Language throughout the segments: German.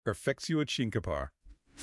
Perfectio Cinquepar.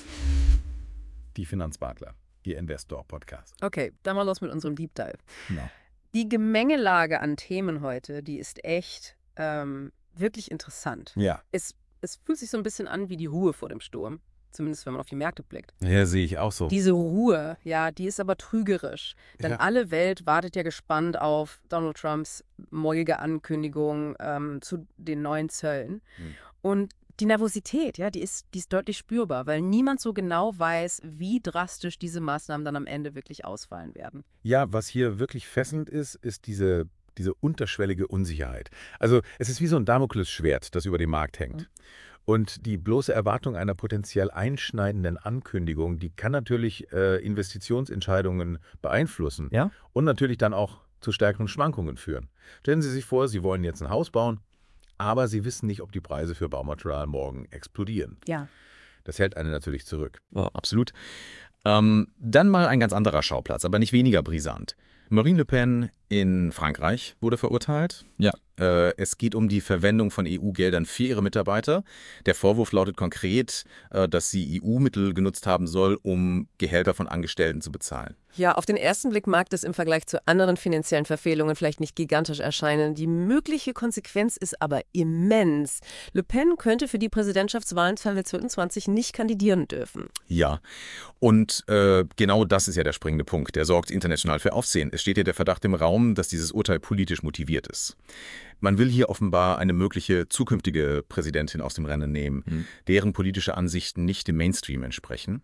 Die Finanzmakler, Ihr Investor-Podcast. Okay, dann mal los mit unserem Deep Dive. Genau. Die Gemengelage an Themen heute, die ist echt wirklich interessant. Ja. Es fühlt sich so ein bisschen an wie die Ruhe vor dem Sturm, zumindest wenn man auf die Märkte blickt. Ja, sehe ich auch so. Diese Ruhe, ja, die ist aber trügerisch. Denn Ja. alle Welt wartet ja gespannt auf Donald Trumps morgige Ankündigung zu den neuen Zöllen. Und die Nervosität, ja, die ist deutlich spürbar, weil niemand so genau weiß, wie drastisch diese Maßnahmen dann am Ende wirklich ausfallen werden. Ja, was hier wirklich fesselnd ist, ist diese unterschwellige Unsicherheit. Also es ist wie so ein Damoklesschwert, das über dem Markt hängt. Und die bloße Erwartung einer potenziell einschneidenden Ankündigung, die kann natürlich Investitionsentscheidungen beeinflussen. Ja? Und natürlich dann auch zu stärkeren Schwankungen führen. Stellen Sie sich vor, Sie wollen jetzt ein Haus bauen, aber Sie wissen nicht, ob die Preise für Baumaterial morgen explodieren. Ja. Das hält einen natürlich zurück. Ja, absolut. Dann mal ein ganz anderer Schauplatz, aber nicht weniger brisant. Marine Le Pen in Frankreich wurde verurteilt. Ja. Es geht um die Verwendung von EU-Geldern für ihre Mitarbeiter. Der Vorwurf lautet konkret, dass sie EU-Mittel genutzt haben soll, um Gehälter von Angestellten zu bezahlen. Ja, auf den ersten Blick mag das im Vergleich zu anderen finanziellen Verfehlungen vielleicht nicht gigantisch erscheinen. Die mögliche Konsequenz ist aber immens. Le Pen könnte für die Präsidentschaftswahlen 2022 nicht kandidieren dürfen. Ja, und genau das ist ja der springende Punkt. Der sorgt international für Aufsehen. Es steht ja der Verdacht im Raum, dass dieses Urteil politisch motiviert ist. Man will hier offenbar eine mögliche zukünftige Präsidentin aus dem Rennen nehmen, deren politische Ansichten nicht dem Mainstream entsprechen.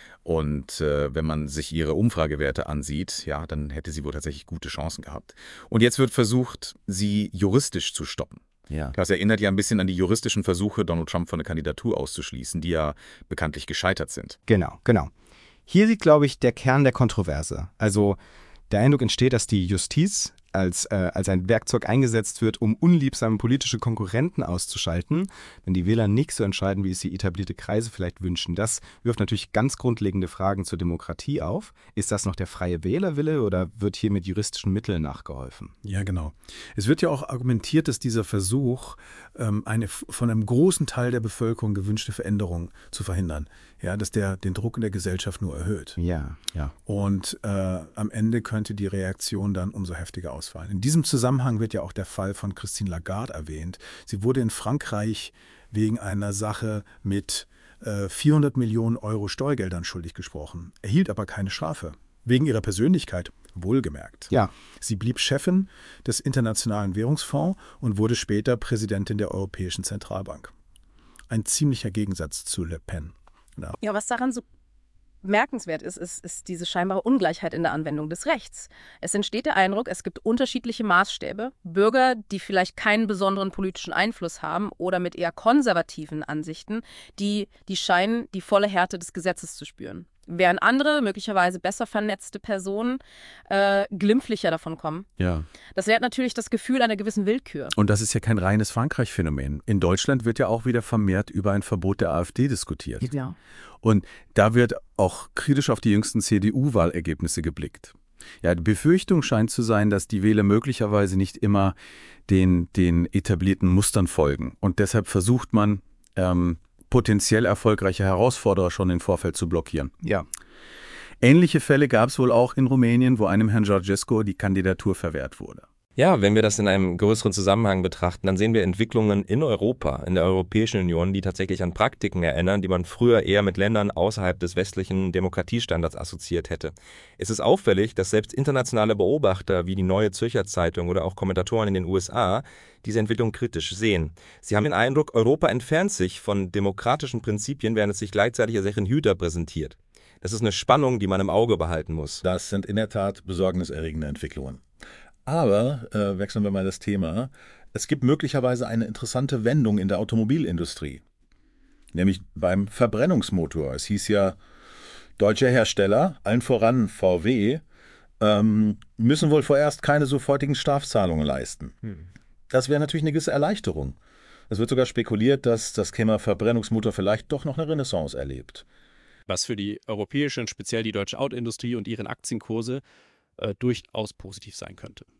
Und wenn man sich ihre Umfragewerte ansieht, ja, dann hätte sie wohl tatsächlich gute Chancen gehabt. Und jetzt wird versucht, sie juristisch zu stoppen. Ja. Das erinnert ja ein bisschen an die juristischen Versuche, Donald Trump von der Kandidatur auszuschließen, die ja bekanntlich gescheitert sind. Genau. Hier liegt, glaube ich, der Kern der Kontroverse. Also der Eindruck entsteht, dass die Justiz als ein Werkzeug eingesetzt wird, um unliebsame politische Konkurrenten auszuschalten, wenn die Wähler nicht so entscheiden, wie es die etablierte Kreise vielleicht wünschen. Das wirft natürlich ganz grundlegende Fragen zur Demokratie auf. Ist das noch der freie Wählerwille oder wird hier mit juristischen Mitteln nachgeholfen? Ja, genau. Es wird ja auch argumentiert, dass dieser Versuch, eine von einem großen Teil der Bevölkerung gewünschte Veränderung zu verhindern, ja, dass der den Druck in der Gesellschaft nur erhöht. Ja. Und am Ende könnte die Reaktion dann umso heftiger ausfallen. In diesem Zusammenhang wird ja auch der Fall von Christine Lagarde erwähnt. Sie wurde in Frankreich wegen einer Sache mit 400 Millionen Euro Steuergeldern schuldig gesprochen, erhielt aber keine Strafe. Wegen ihrer Persönlichkeit, wohlgemerkt. Ja. Sie blieb Chefin des Internationalen Währungsfonds und wurde später Präsidentin der Europäischen Zentralbank. Ein ziemlicher Gegensatz zu Le Pen. Ja, was daran so merkenswert ist diese scheinbare Ungleichheit in der Anwendung des Rechts. Es entsteht der Eindruck, es gibt unterschiedliche Maßstäbe. Bürger, die vielleicht keinen besonderen politischen Einfluss haben oder mit eher konservativen Ansichten, die scheinen die volle Härte des Gesetzes zu spüren. Während andere, möglicherweise besser vernetzte Personen, glimpflicher davon kommen. Ja. Das lehrt natürlich das Gefühl einer gewissen Willkür. Und das ist ja kein reines Frankreich-Phänomen. In Deutschland wird ja auch wieder vermehrt über ein Verbot der AfD diskutiert. Ja. Und da wird auch kritisch auf die jüngsten CDU-Wahlergebnisse geblickt. Ja, die Befürchtung scheint zu sein, dass die Wähler möglicherweise nicht immer den etablierten Mustern folgen. Und deshalb versucht man, potenziell erfolgreiche Herausforderer schon im Vorfeld zu blockieren. Ja. Ähnliche Fälle gab es wohl auch in Rumänien, wo einem Herrn Georgescu die Kandidatur verwehrt wurde. Ja, wenn wir das in einem größeren Zusammenhang betrachten, dann sehen wir Entwicklungen in Europa, in der Europäischen Union, die tatsächlich an Praktiken erinnern, die man früher eher mit Ländern außerhalb des westlichen Demokratiestandards assoziiert hätte. Es ist auffällig, dass selbst internationale Beobachter wie die Neue Zürcher Zeitung oder auch Kommentatoren in den USA diese Entwicklung kritisch sehen. Sie haben den Eindruck, Europa entfernt sich von demokratischen Prinzipien, während es sich gleichzeitig als ein Hüter präsentiert. Das ist eine Spannung, die man im Auge behalten muss. Das sind in der Tat besorgniserregende Entwicklungen. Aber wechseln wir mal das Thema. Es gibt möglicherweise eine interessante Wendung in der Automobilindustrie, nämlich beim Verbrennungsmotor. Es hieß ja, deutsche Hersteller, allen voran VW, müssen wohl vorerst keine sofortigen Strafzahlungen leisten. Das wäre natürlich eine gewisse Erleichterung. Es wird sogar spekuliert, dass das Thema Verbrennungsmotor vielleicht doch noch eine Renaissance erlebt. Was für die europäische und speziell die deutsche Autoindustrie und ihren Aktienkurse durchaus positiv sein könnte.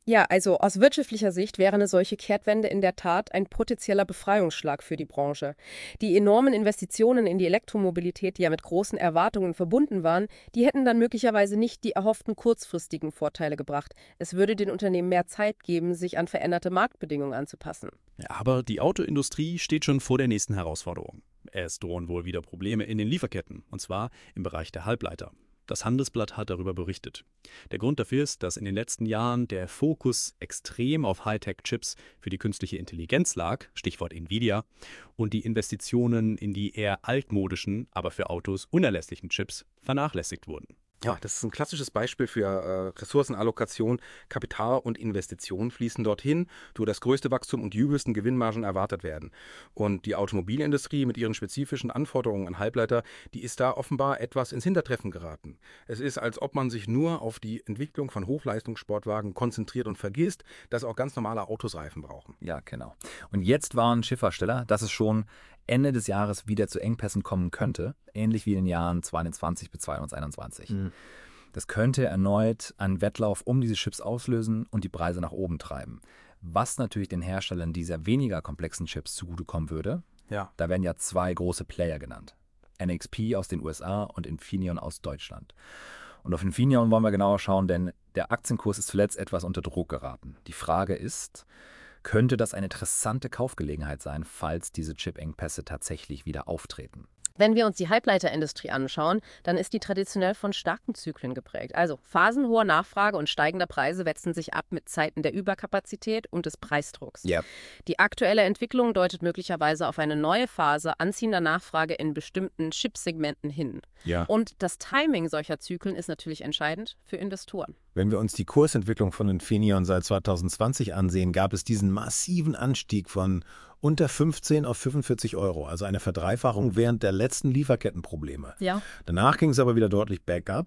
Ja, also aus wirtschaftlicher Sicht wäre eine solche Kehrtwende in der Tat ein potenzieller Befreiungsschlag für die Branche. Die enormen Investitionen in die Elektromobilität, die ja mit großen Erwartungen verbunden waren, die hätten dann möglicherweise nicht die erhofften kurzfristigen Vorteile gebracht. Es würde den Unternehmen mehr Zeit geben, sich an veränderte Marktbedingungen anzupassen. Ja, aber die Autoindustrie steht schon vor der nächsten Herausforderung. Es drohen wohl wieder Probleme in den Lieferketten, und zwar im Bereich der Halbleiter. Das Handelsblatt hat darüber berichtet. Der Grund dafür ist, dass in den letzten Jahren der Fokus extrem auf Hightech-Chips für die künstliche Intelligenz lag, Stichwort Nvidia, und die Investitionen in die eher altmodischen, aber für Autos unerlässlichen Chips vernachlässigt wurden. Ja, das ist ein klassisches Beispiel für Ressourcenallokation. Kapital und Investitionen fließen dorthin, wo das größte Wachstum und die übelsten Gewinnmargen erwartet werden. Und die Automobilindustrie mit ihren spezifischen Anforderungen an Halbleiter, die ist da offenbar etwas ins Hintertreffen geraten. Es ist, als ob man sich nur auf die Entwicklung von Hochleistungssportwagen konzentriert und vergisst, dass auch ganz normale Autos Reifen brauchen. Ja, genau. Und jetzt warnen Schiffhersteller, dass es schon Ende des Jahres wieder zu Engpässen kommen könnte, ähnlich wie in den Jahren 2020 bis 2021. Das könnte erneut einen Wettlauf um diese Chips auslösen und die Preise nach oben treiben. Was natürlich den Herstellern dieser weniger komplexen Chips zugutekommen würde. Ja. Da werden ja zwei große Player genannt. NXP aus den USA und Infineon aus Deutschland. Und auf Infineon wollen wir genauer schauen, denn der Aktienkurs ist zuletzt etwas unter Druck geraten. Die Frage ist, könnte das eine interessante Kaufgelegenheit sein, falls diese Chip-Engpässe tatsächlich wieder auftreten? Wenn wir uns die Halbleiterindustrie anschauen, dann ist die traditionell von starken Zyklen geprägt. Also Phasen hoher Nachfrage und steigender Preise wechseln sich ab mit Zeiten der Überkapazität und des Preisdrucks. Ja. Die aktuelle Entwicklung deutet möglicherweise auf eine neue Phase anziehender Nachfrage in bestimmten Chipsegmenten hin. Ja. Und das Timing solcher Zyklen ist natürlich entscheidend für Investoren. Wenn wir uns die Kursentwicklung von Infineon seit 2020 ansehen, gab es diesen massiven Anstieg von unter 15 auf 45 €, also eine Verdreifachung während der letzten Lieferkettenprobleme. Ja. Danach ging es aber wieder deutlich bergab.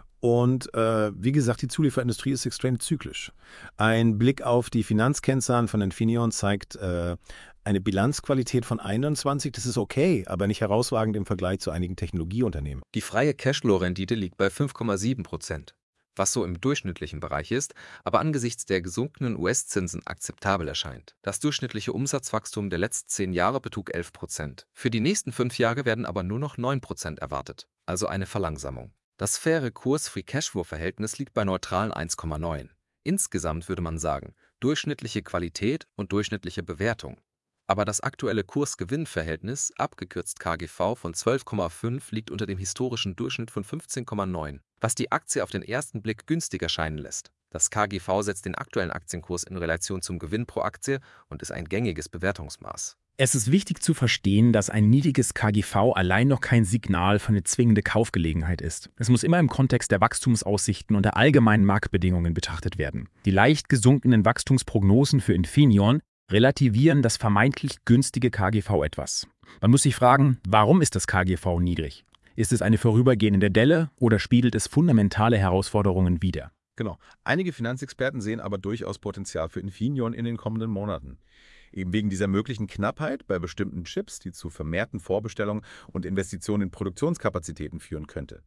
Und wie gesagt, die Zulieferindustrie ist extrem zyklisch. Ein Blick auf die Finanzkennzahlen von Infineon zeigt eine Bilanzqualität von 21. Das ist okay, aber nicht herausragend im Vergleich zu einigen Technologieunternehmen. Die freie Cashflow-Rendite liegt bei 5,7%, was so im durchschnittlichen Bereich ist, aber angesichts der gesunkenen US-Zinsen akzeptabel erscheint. Das durchschnittliche Umsatzwachstum der letzten 10 Jahre betrug 11%. Für die nächsten 5 Jahre werden aber nur noch 9% erwartet, also eine Verlangsamung. Das faire Kurs-Free-Cashflow-Verhältnis liegt bei neutralen 1,9. Insgesamt würde man sagen, durchschnittliche Qualität und durchschnittliche Bewertung. Aber das aktuelle Kurs-Gewinn-Verhältnis, abgekürzt KGV, von 12,5 liegt unter dem historischen Durchschnitt von 15,9, was die Aktie auf den ersten Blick günstig erscheinen lässt. Das KGV setzt den aktuellen Aktienkurs in Relation zum Gewinn pro Aktie und ist ein gängiges Bewertungsmaß. Es ist wichtig zu verstehen, dass ein niedriges KGV allein noch kein Signal für eine zwingende Kaufgelegenheit ist. Es muss immer im Kontext der Wachstumsaussichten und der allgemeinen Marktbedingungen betrachtet werden. Die leicht gesunkenen Wachstumsprognosen für Infineon relativieren das vermeintlich günstige KGV etwas. Man muss sich fragen, warum ist das KGV niedrig? Ist es eine vorübergehende Delle oder spiegelt es fundamentale Herausforderungen wider? Genau. Einige Finanzexperten sehen aber durchaus Potenzial für Infineon in den kommenden Monaten. Eben wegen dieser möglichen Knappheit bei bestimmten Chips, die zu vermehrten Vorbestellungen und Investitionen in Produktionskapazitäten führen könnte.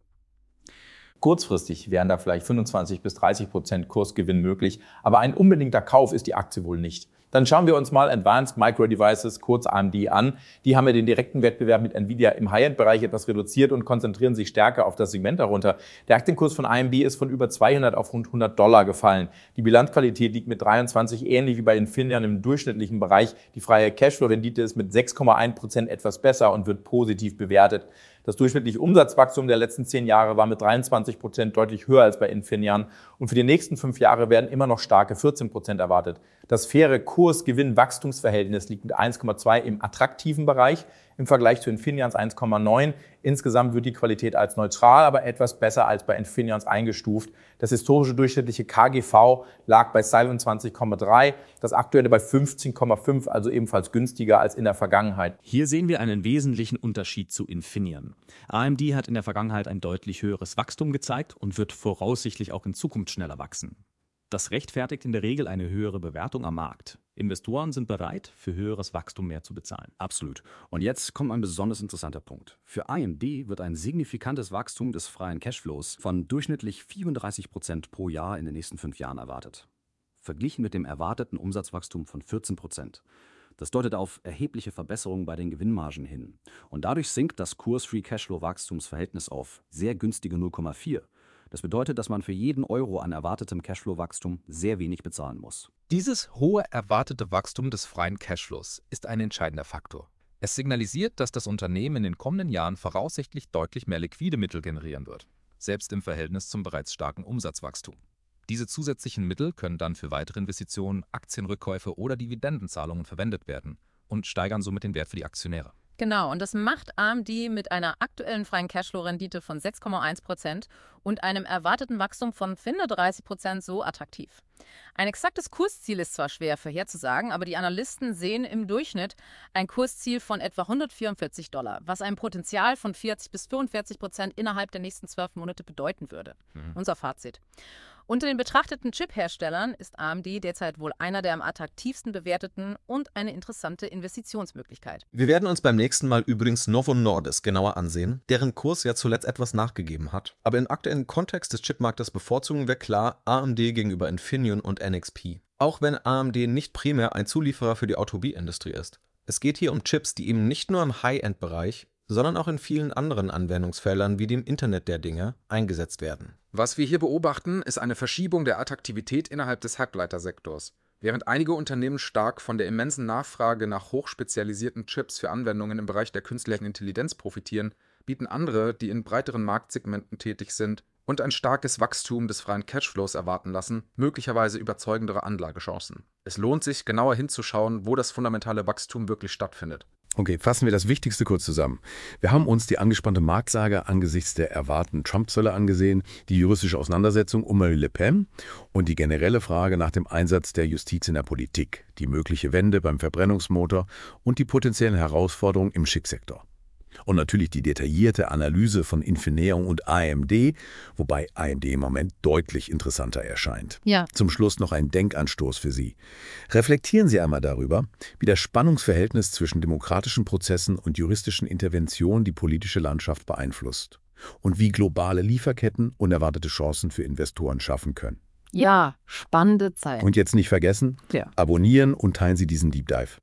Kurzfristig wären da vielleicht 25 bis 30% Kursgewinn möglich, aber ein unbedingter Kauf ist die Aktie wohl nicht. Dann schauen wir uns mal Advanced Micro Devices, kurz AMD, an. Die haben ja den direkten Wettbewerb mit Nvidia im High-End-Bereich etwas reduziert und konzentrieren sich stärker auf das Segment darunter. Der Aktienkurs von AMD ist von über 200 auf rund $100 gefallen. Die Bilanzqualität liegt mit 23 ähnlich wie bei Infineon im durchschnittlichen Bereich. Die freie Cashflow-Rendite ist mit 6,1% etwas besser und wird positiv bewertet. Das durchschnittliche Umsatzwachstum der letzten 10 Jahre war mit 23% deutlich höher als bei Infineon und für die nächsten 5 Jahre werden immer noch starke 14% erwartet. Das faire Kurs-Gewinn-Wachstumsverhältnis liegt mit 1,2 im attraktiven Bereich im Vergleich zu Infineons 1,9. Insgesamt wird die Qualität als neutral, aber etwas besser als bei Infineons eingestuft. Das historische durchschnittliche KGV lag bei 27,3, das aktuelle bei 15,5, also ebenfalls günstiger als in der Vergangenheit. Hier sehen wir einen wesentlichen Unterschied zu Infineon. AMD hat in der Vergangenheit ein deutlich höheres Wachstum gezeigt und wird voraussichtlich auch in Zukunft schneller wachsen. Das rechtfertigt in der Regel eine höhere Bewertung am Markt. Investoren sind bereit, für höheres Wachstum mehr zu bezahlen. Absolut. Und jetzt kommt ein besonders interessanter Punkt. Für AMD wird ein signifikantes Wachstum des freien Cashflows von durchschnittlich 34% pro Jahr in den nächsten 5 Jahren erwartet. verglichen mit dem erwarteten Umsatzwachstum von 14%. Das deutet auf erhebliche Verbesserungen bei den Gewinnmargen hin. Und dadurch sinkt das Kurs-Free-Cashflow-Wachstumsverhältnis auf sehr günstige 0,4. Das bedeutet, dass man für jeden Euro an erwartetem Cashflow-Wachstum sehr wenig bezahlen muss. Dieses hohe erwartete Wachstum des freien Cashflows ist ein entscheidender Faktor. Es signalisiert, dass das Unternehmen in den kommenden Jahren voraussichtlich deutlich mehr liquide Mittel generieren wird, selbst im Verhältnis zum bereits starken Umsatzwachstum. Diese zusätzlichen Mittel können dann für weitere Investitionen, Aktienrückkäufe oder Dividendenzahlungen verwendet werden und steigern somit den Wert für die Aktionäre. Genau, und das macht AMD mit einer aktuellen freien Cashflow-Rendite von 6,1% und einem erwarteten Wachstum von 35% so attraktiv. Ein exaktes Kursziel ist zwar schwer vorherzusagen, aber die Analysten sehen im Durchschnitt ein Kursziel von etwa $144, was ein Potenzial von 40 bis 45% innerhalb der nächsten 12 Monate bedeuten würde. Unser Fazit. Unter den betrachteten Chip-Herstellern ist AMD derzeit wohl einer der am attraktivsten bewerteten und eine interessante Investitionsmöglichkeit. Wir werden uns beim nächsten Mal übrigens Novo Nordisk genauer ansehen, deren Kurs ja zuletzt etwas nachgegeben hat. Aber im aktuellen Kontext des Chipmarktes bevorzugen wir klar AMD gegenüber Infineon und NXP. Auch wenn AMD nicht primär ein Zulieferer für die Automobilindustrie ist. Es geht hier um Chips, die eben nicht nur im High-End-Bereich, sondern auch in vielen anderen Anwendungsfeldern wie dem Internet der Dinge eingesetzt werden. Was wir hier beobachten, ist eine Verschiebung der Attraktivität innerhalb des Halbleitersektors. Während einige Unternehmen stark von der immensen Nachfrage nach hochspezialisierten Chips für Anwendungen im Bereich der künstlichen Intelligenz profitieren, bieten andere, die in breiteren Marktsegmenten tätig sind und ein starkes Wachstum des freien Cashflows erwarten lassen, möglicherweise überzeugendere Anlagechancen. Es lohnt sich, genauer hinzuschauen, wo das fundamentale Wachstum wirklich stattfindet. Okay, fassen wir das Wichtigste kurz zusammen. Wir haben uns die angespannte Marktlage angesichts der erwarteten Trump-Zölle angesehen, die juristische Auseinandersetzung um Marine Le Pen und die generelle Frage nach dem Einsatz der Justiz in der Politik, die mögliche Wende beim Verbrennungsmotor und die potenziellen Herausforderungen im Chipsektor. Und natürlich die detaillierte Analyse von Infineon und AMD, wobei AMD im Moment deutlich interessanter erscheint. Ja. Zum Schluss noch ein Denkanstoß für Sie. Reflektieren Sie einmal darüber, wie das Spannungsverhältnis zwischen demokratischen Prozessen und juristischen Interventionen die politische Landschaft beeinflusst und wie globale Lieferketten unerwartete Chancen für Investoren schaffen können. Ja, spannende Zeit. Und jetzt nicht vergessen, Ja. abonnieren und teilen Sie diesen Deep Dive.